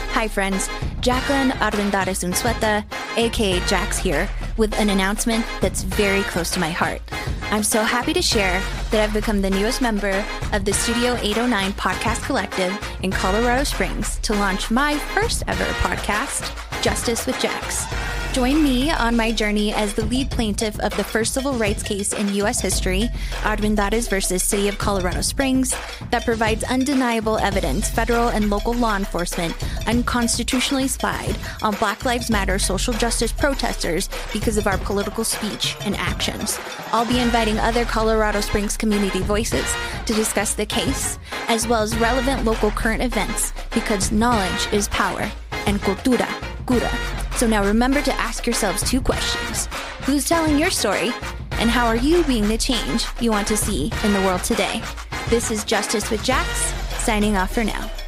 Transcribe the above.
Hi friends, Jacqueline Armendariz Unzueta, aka Jax here, with an announcement that's very close to my heart. I'm so happy to share that I've become the newest member of the Studio 809 Podcast Collective in Colorado Springs to launch my first ever podcast, Justice with Jax. Join me on my journey as the lead plaintiff of the first civil rights case in U.S. history, Armendariz versus City of Colorado Springs, that provides undeniable evidence federal and local law enforcement unconstitutionally spied on Black Lives Matter social justice protesters because of our political speech and actions. I'll be inviting other Colorado Springs community voices to discuss the case, as well as relevant local current events, because knowledge is power and cultura cura. So now remember to ask yourselves 2 questions. Who's telling your story? And how are you being the change you want to see in the world today? This is Justice with Jax, signing off for now.